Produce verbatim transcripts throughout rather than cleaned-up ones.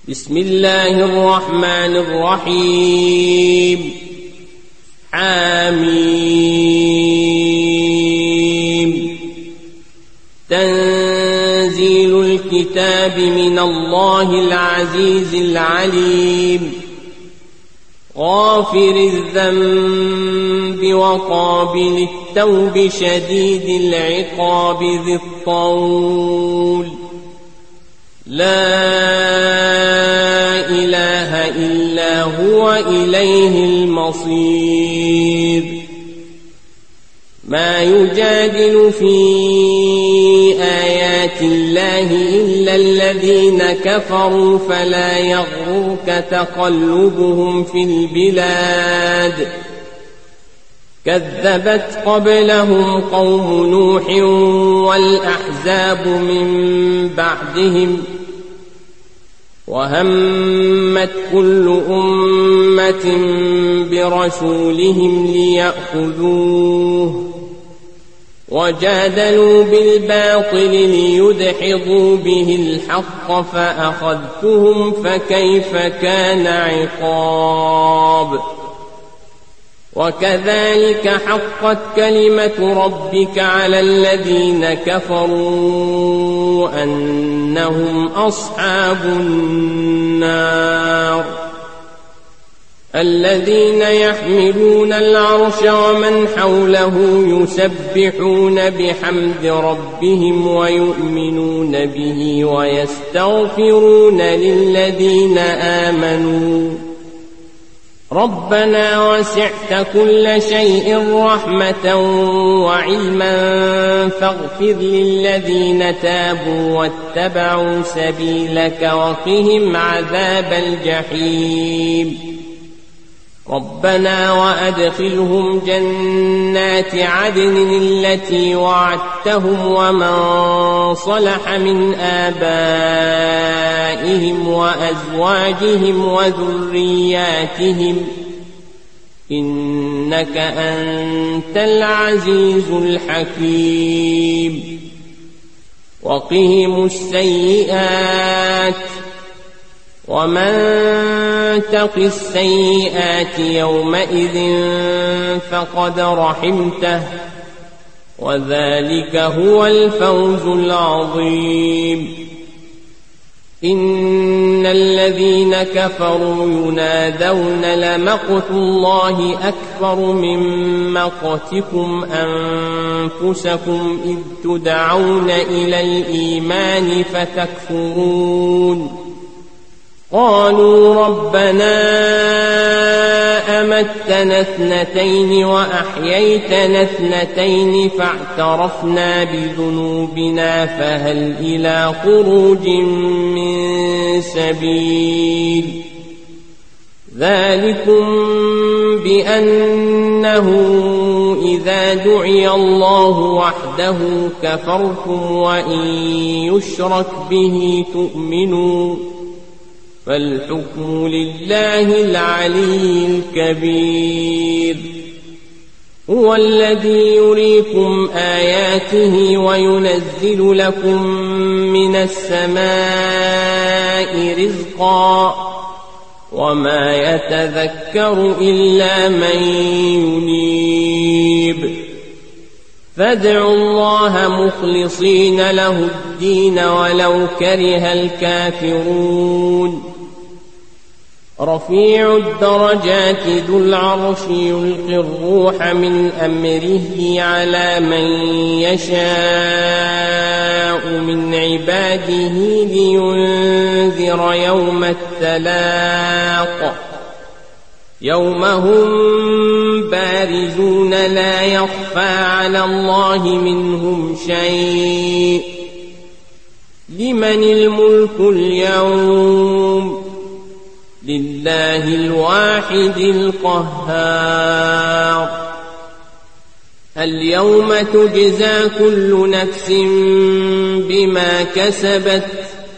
بسم الله الرحمن الرحيم. حميم. تنزيل الكتاب من الله العزيز العليم. غافر الذنب وقابل التوب شديد العقاب ذي الطول. لا إله إلا هو إليه المصير. ما يجادل في آيات الله إلا الذين كفروا فلا يغرك تقلبهم في البلاد. كذبت قبلهم قوم نوح والأحزاب من بعدهم وهمت كل أمة برسولهم ليأخذوه وجادلوا بالباطل ليدحضوا به الحق فأخذتهم فكيف كان عقاب. وكذلك حقت كلمة ربك على الذين كفروا أنهم أصحاب النار. الذين يحملون العرش ومن حوله يسبحون بحمد ربهم ويؤمنون به ويستغفرون للذين آمنوا ربنا وسعت كل شيء رحمة وعلما فاغفر للذين تابوا واتبعوا سبيلك وقهم عذاب الجحيم. ربنا وأدخلهم جنات عدن التي وعدتهم ومن صلح من آبائهم وأزواجهم وذرياتهم إنك أنت العزيز الحكيم. وقهم السيئات ومن تق السيئات يومئذ فقد رحمته وذلك هو الفوز العظيم. إن الذين كفروا ينادون لمقت الله أكبر من مقتكم أنفسكم إذ تدعون إلى الإيمان فتكفرون. قالوا ربنا أمتنا اثنتين وأحييتنا اثنتين فاعترفنا بذنوبنا فهل إلى خروج من سبيل. ذلكم بأنه إذا دعي الله وحده كفرتم وإن يشرك به تؤمنوا فالحكم لله العلي الكبير. هو الذي يريكم آياته وينزل لكم من السماء رزقا وما يتذكر إلا من ينيب. فادعوا الله مخلصين له الدين ولو كره الكافرون. رفيع الدرجات ذو العرش يلقي الروح من أمره على من يشاء من عباده لينذر يوم التلاق يوم هم بارزون لا يخفى على الله منهم شيء. لمن الملك اليوم؟ لله الواحد القهار. اليوم تجزى كل نفس بما كسبت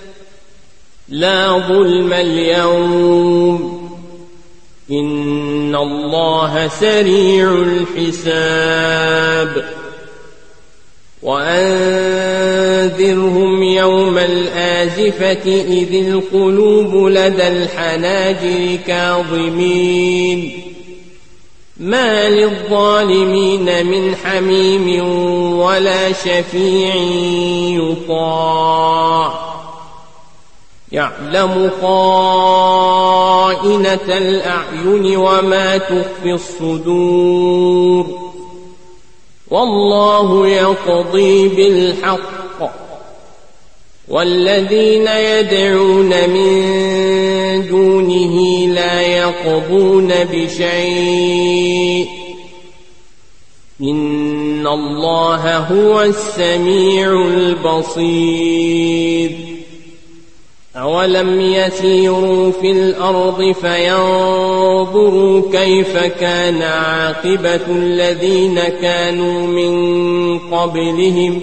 لا ظلم اليوم إن الله سريع الحساب. وأنزل وأنذرهم يوم الآزفة إذ القلوب لدى الحناجر كاظمين ما للظالمين من حميم ولا شفيع يطاع يعلم خائنة الأعين وما تخفي الصدور والله يقضي بالحق والذين يدعون من دونه لا يقضون بشيء إن الله هو السميع البصير أولم يسيروا في الأرض فينظروا كيف كان عاقبة الذين كانوا من قبلهم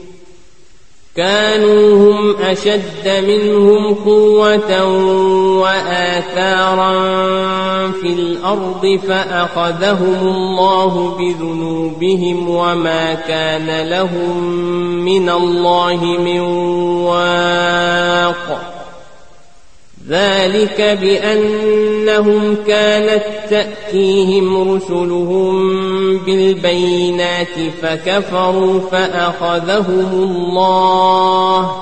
كانوا هم أشد منهم قوة وآثارا في الأرض فأخذهم الله بذنوبهم وما كان لهم من الله من واق ذلك بأنهم كانت تأتيهم رسلهم بالبينات فكفروا فأخذهم الله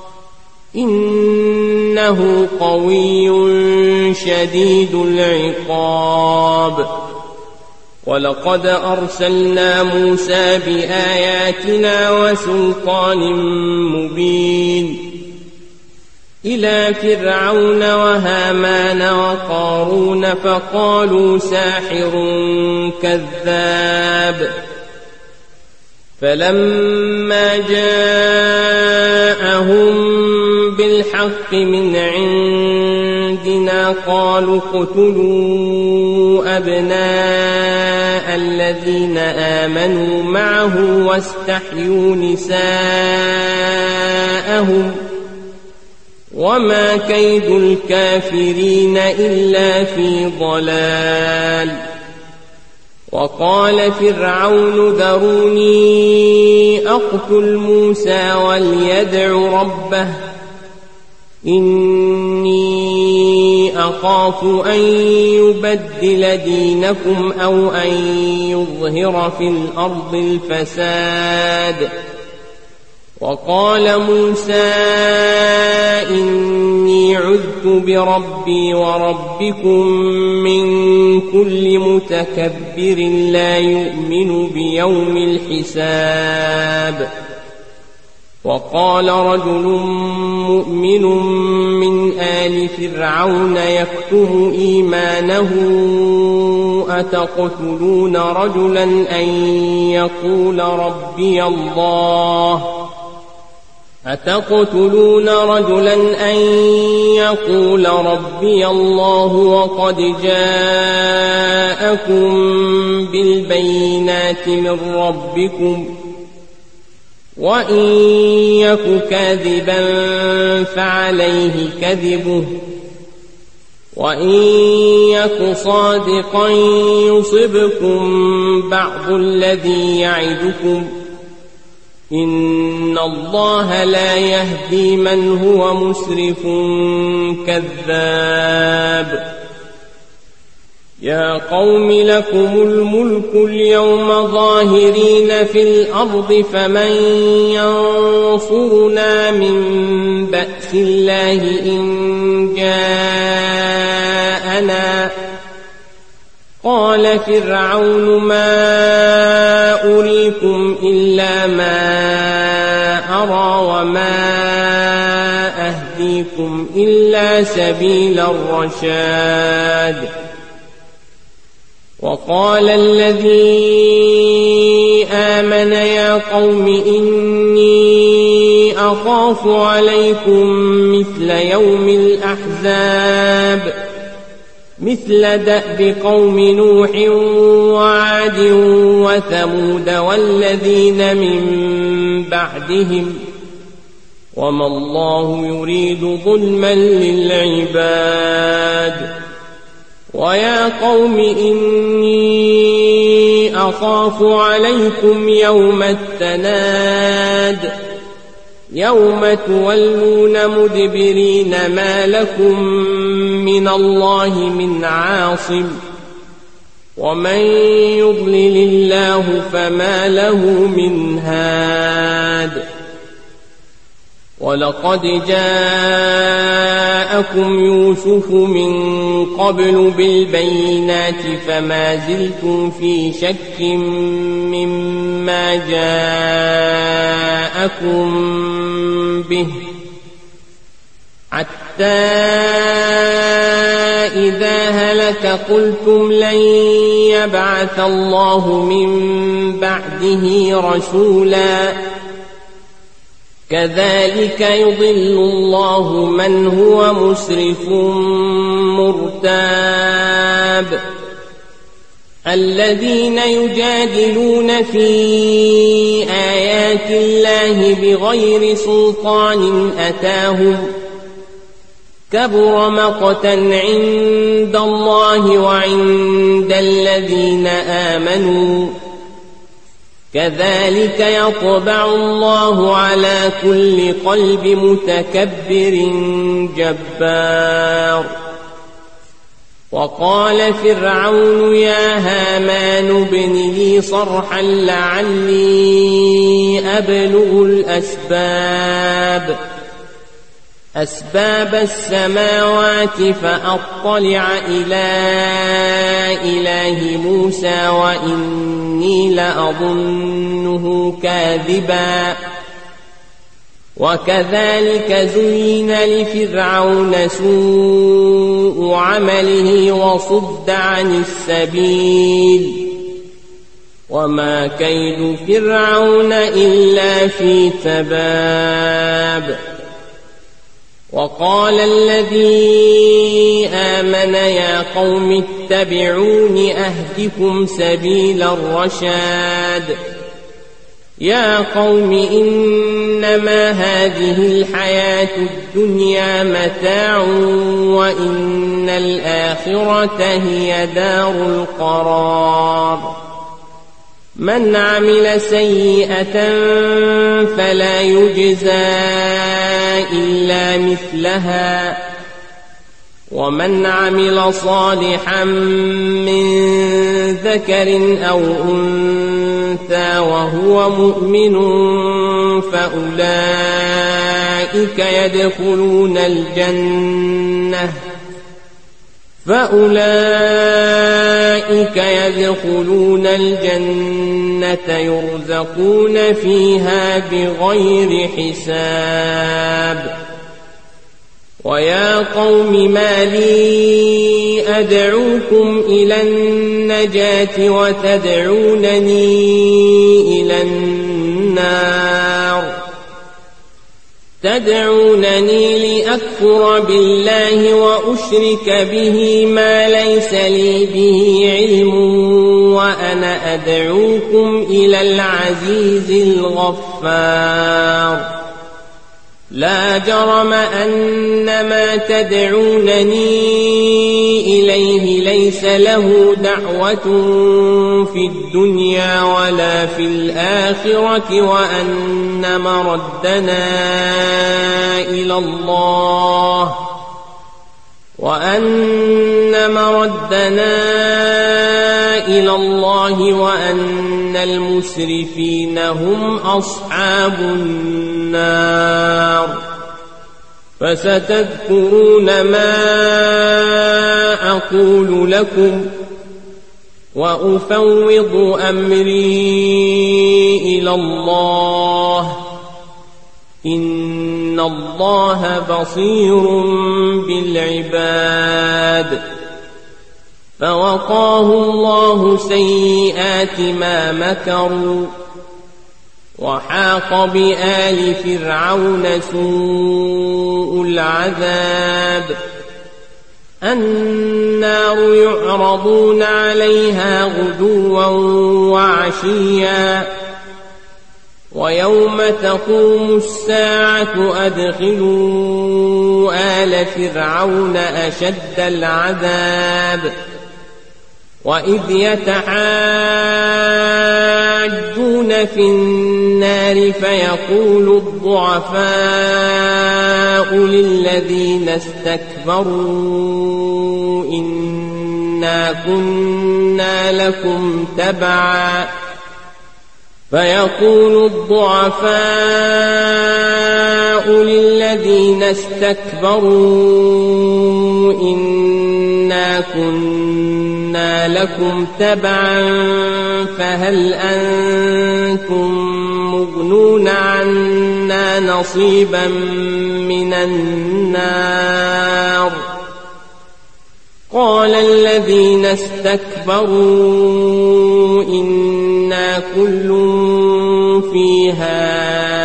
إنه قوي شديد العقاب ولقد أرسلنا موسى بآياتنا وسلطان مبين إلى فرعون وهامان وقارون فقالوا ساحر كذاب فلما جاءهم بالحق من عندنا قالوا اقتلوا أبناء الذين آمنوا معه واستحيوا نساءهم وما كيد الكافرين إلا في ضلال وقال فرعون ذروني أقتل موسى وليدع ربه إني أخاف أن يبدل دينكم أو أن يظهر في الأرض الفساد وقال موسى إني عذت بربي وربكم من كل متكبر لا يؤمن بيوم الحساب وقال رجل مؤمن من آل فرعون يكتم إيمانه أتقتلون رجلا أن يقول ربي الله أتقتلون رجلا أن يقول ربي الله وقد جاءكم بالبينات من ربكم وإن يك كاذبا فعليه كذبه وإن يك صادقا يصبكم بعض الذي يعدكم إن الله لا يهدي من هو مسرف كذاب يا قوم لكم الملك اليوم ظاهرين في الأرض فمن ينصرنا من بأس الله إن جاءنا قال فرعون ما أريكم إلا ما أرى وما أهديكم إلا سبيل الرشاد وقال الذي آمن يا قوم إني أخاف عليكم مثل يوم الأحزاب مثل دأب قوم نوح وعاد وثمود والذين من بعدهم وما الله يريد ظلما للعباد ويا قوم إني أخاف عليكم يوم التناد يوم تولون مدبرين ما لكم من الله من عاصم ومن يضلل الله فما له من هاد ولقد جاءكم يوسف من قبل بالبينات فما زلتم في شك مما جاءكم به حتى إذا هلك قلتم لن يبعث الله من بعده رسولا كذلك يضل الله من هو مسرف مرتاب الذين يجادلون في آيات الله بغير سلطان أتاهم كبر مقتا عند الله وعند الذين آمنوا كذلك يطبع الله على كل قلب متكبر جبار وقال فرعون يا هامان ابن لي صرحا لعلي أبلغ الأسباب أسباب السماوات فأطلع إلى إله موسى وإني لأظنه كاذبا وكذلك زين لفرعون سوء عمله وصد عن السبيل وما كيد فرعون إلا في تباب وقال الذي آمن يا قوم اتبعون أهدكم سبيل الرشاد يا قوم إنما هذه الحياة الدنيا متاع وإن الآخرة هي دار القرار من عمل سيئة فلا يجزى إلا مثلها ومن عمل صالحا من ذكر أو أنثى وهو مؤمن فأولئك يدخلون الجنة فأولئك يدخلون الجنة يرزقون فيها بغير حساب ويا قوم ما لي أدعوكم إلى النجاة وتدعونني إلى النار تدعونني لأكفر بالله وأشرك به ما ليس لي به علم وأنا أدعوكم إلى العزيز الغفار لا جرم أن ما تدعونني إليه ليس له دعوة في الدنيا ولا في الآخرة وأن مردنا إلى الله وأن مردنا إلى الله وأن المسرفين هم أصحاب النار فستذكرون ما أقول لكم وأفوض أمري إلى الله إن الله بصير بالعباد فوقاه الله سيئات ما مكروا وحاق بآل فرعون سوء العذاب النار يعرضون عليها غدوا وعشيا ويوم تقوم الساعة أدخلوا آل فرعون أشد العذاب وإذ يتحاجون في النار فيقول الضعفاء للذين استكبروا إنا كنا لكم تبعا فيقول الضعفاء للذين استكبروا إنا كنا لكم تبعا فهل أنتم مغنون عنا نصيبا من النار قال الذين استكبروا إنا كل فيها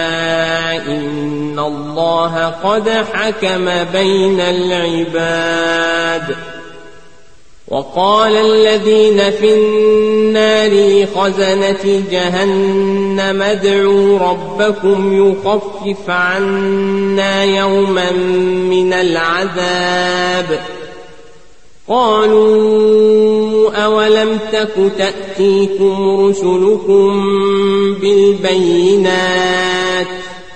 إن الله قد حكم بين العباد وقال الذين في النار خزنة جهنم ادعوا ربكم يخفف عنا يوما من العذاب قالوا أولم تك تأتيكم رسلكم بالبينات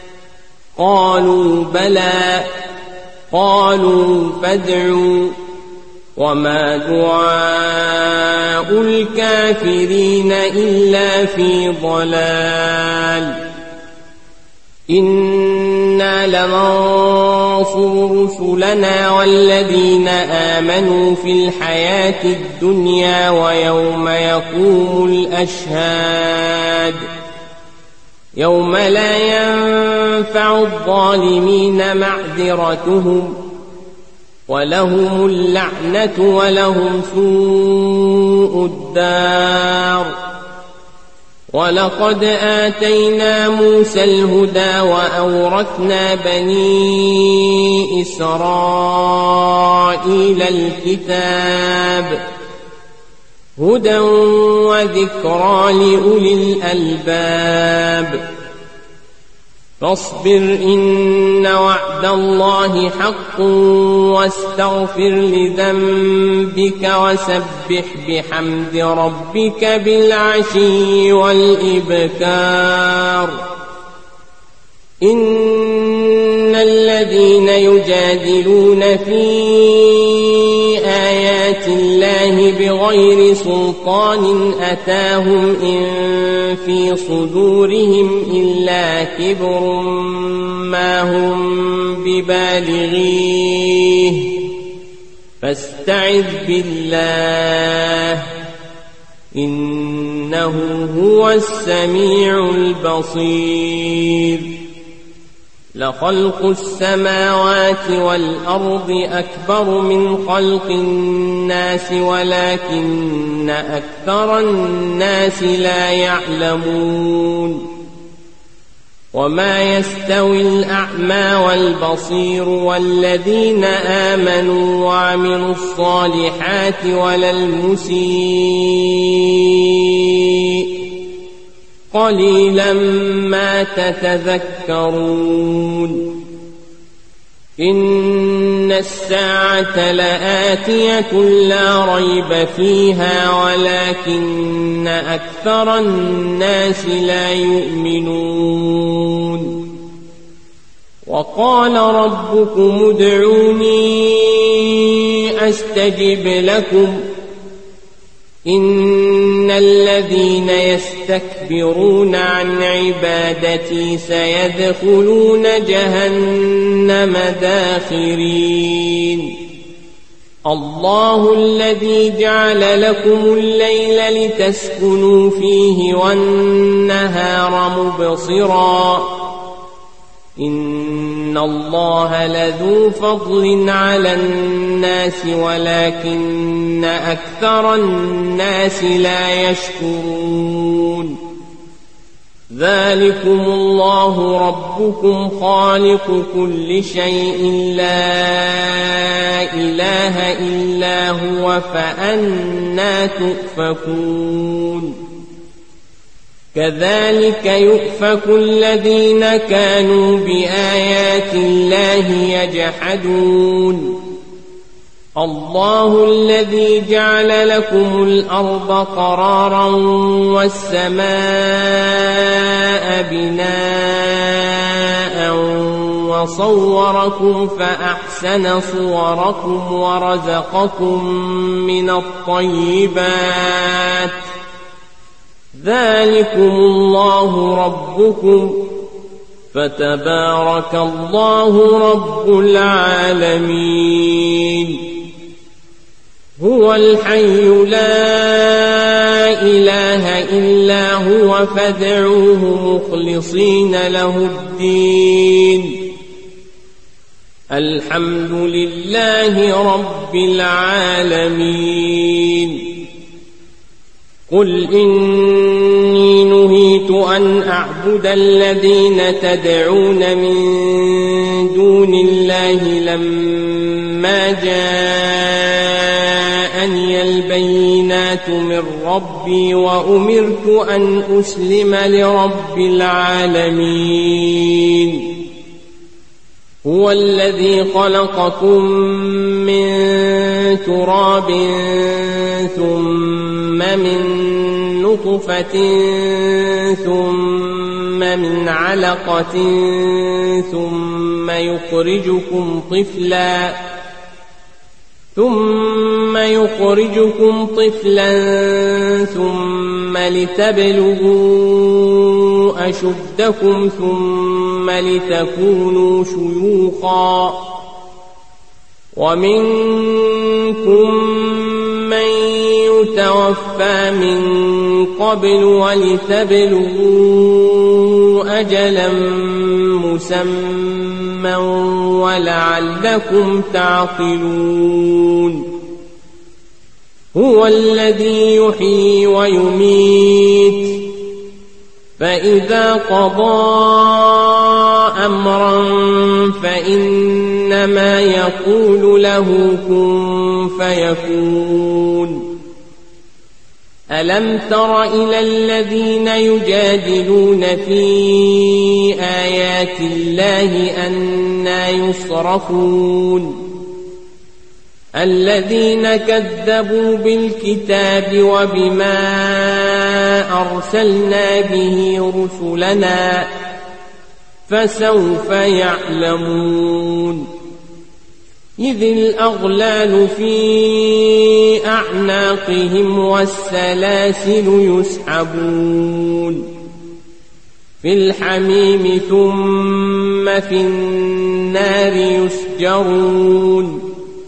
قالوا بلى قالوا فادعوا وما دعاء الكافرين إلا في ضلال إنا لننصر رسلنا والذين آمنوا في الحياة الدنيا ويوم يقوم الأشهاد يوم لا ينفع الظالمين معذرتهم ولهم اللعنة ولهم سوء الدار ولقد آتينا موسى الهدى وأورثنا بني إسرائيل الكتاب هدى وذكرى لأولي الألباب فاصبر إن وعد الله حق واستغفر لذنبك وسبح بحمد ربك بالعشي والإبكار إن الذين يجادلون في آيات الله بغير سلطان أتاهم إن في صدورهم إلا كبر ما هم ببالغيه فاستعذ بالله إنه هو السميع البصير لخلق السماوات والأرض أكبر من خلق الناس ولكن أكثر الناس لا يعلمون وما يستوي الأعمى والبصير والذين آمنوا وعملوا الصالحات ولا المسيء قليلا ما تتذكرون إن الساعة لآتية لا ريب فيها ولكن أكثر الناس لا يؤمنون وقال ربكم ادعوني أستجب لكم إن الذين يستكبرون عن عبادتي سيدخلون جهنم داخرين الله الذي جعل لكم الليل لتسكنوا فيه والنهار مبصرا إن الله لذو فضل على الناس ولكن أكثر الناس لا يشكرون ذلكم الله ربكم خالق كل شيء لا إله إلا هو فأنى تؤفكون كذلك يؤفك الذين كانوا بآيات الله يجحدون الله الذي جعل لكم الأرض قرارا والسماء بناء وصوركم فأحسن صوركم ورزقكم من الطيبات ذلكم الله ربكم فتبارك الله رب العالمين. هو الحي لا إله إلا هو فادعوه مخلصين له الدين الحمد لله رب العالمين. قل إني نهيت أن أعبد الذين تدعون من دون الله لما جاءني البينات من ربي وأمرت أن أسلم لرب العالمين. هو الذي خلقكم من تراب ثم من نطفة ثم من علقة ثم يخرجكم طفلا ثم يخرجكم طفلا ثم لتبلغوا أشدكم ثم لتكونوا شيوخا ومنكم من يتوفى من قبل ولتبلغوا أجلا مسمى ولعلكم تعقلون. هو الذي يحيي ويميت فإذا قضى أمرا فإنما يقول له كن فيكون. ألم تر إلى الذين يجادلون في آيات الله أنى يصرفون الذين كذبوا بالكتاب وبما أرسلنا به رسلنا فسوف يعلمون. إذ الأغلال في أعناقهم والسلاسل يسحبون في الحميم ثم في النار يسجرون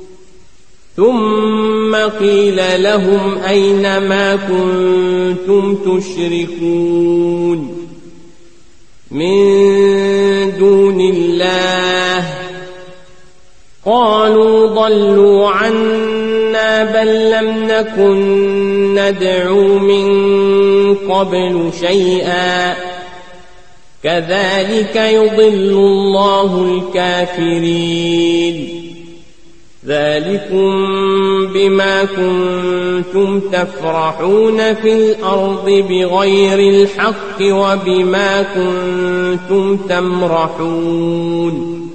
ثم قيل لهم أين ما كنتم تشركون من دون الله قالوا ضلوا عنا بل لم نكن ندعو من قبل شيئا كذلك يضل الله الكافرين. ذلكم بما كنتم تفرحون في الأرض بغير الحق وبما كنتم تمرحون.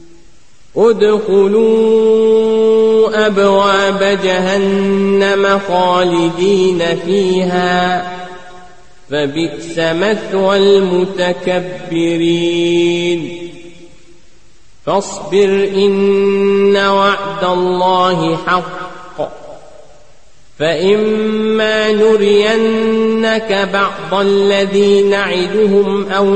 ادخلوا أبواب جهنم خالدين فيها فبئس مثوى المتكبرين. فاصبر إن وعد الله حق فإما نرينك بعض الذي نعدهم أو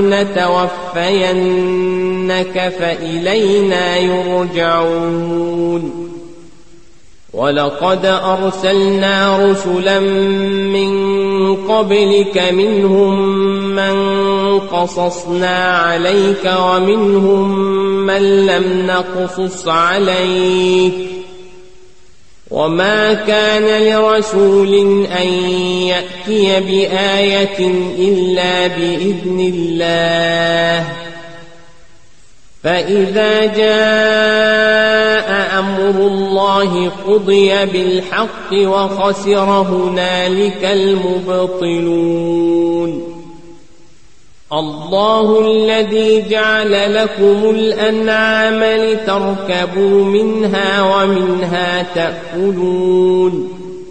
نتوفينك فإلينا يرجعون. ولقد أرسلنا رسلا من قبلك منهم من قصصنا عليك ومنهم من لم نقصص عليك وما كان لرسول أن يأتي بآية إلا بإذن الله فإذا جاء أمر الله قضي بالحق وخسر هنالك المبطلون. الله الذي جعل لكم الأنعام لتركبوا منها ومنها تأكلون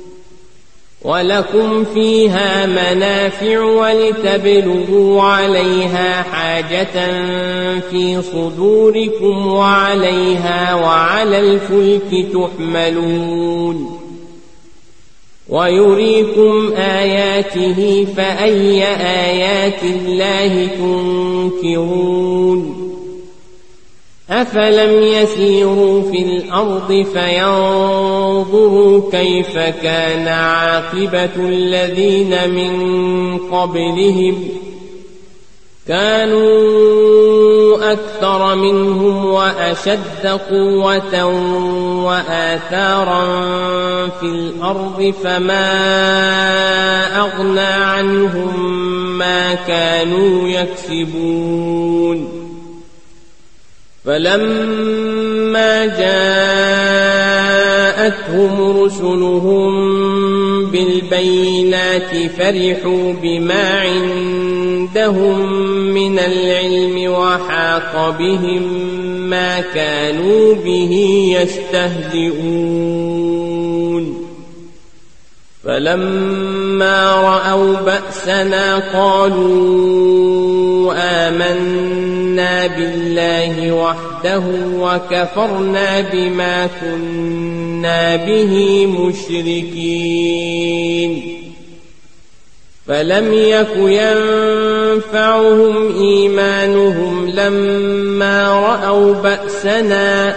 ولكم فيها منافع ولتبلغوا عليها حاجة في صدوركم وعليها وعلى الفلك تحملون ويريكم آياته فأي آيات الله تنكرون أفلم يسيروا في الأرض فينظروا كيف كان عاقبة الذين من قبلهم كانوا أكثر منهم وأشد قوة وآثارا في الأرض فما أغنى عنهم ما كانوا يكسبون فلما جاءتهم رسلهم بالبينات فرحوا بما عندهم من العلم وحاق بهم ما كانوا به يستهزئون فلما رأوا بأسنا قالوا آمنا بالله وحده وكفرنا بما كنا به مشركين فلم يك ينفعهم إيمانهم لما رأوا بأسنا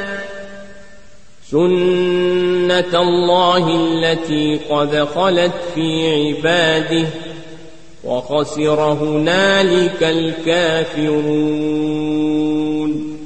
سنة الله التي قد خلت في عباده وخسر هنالك الكافرون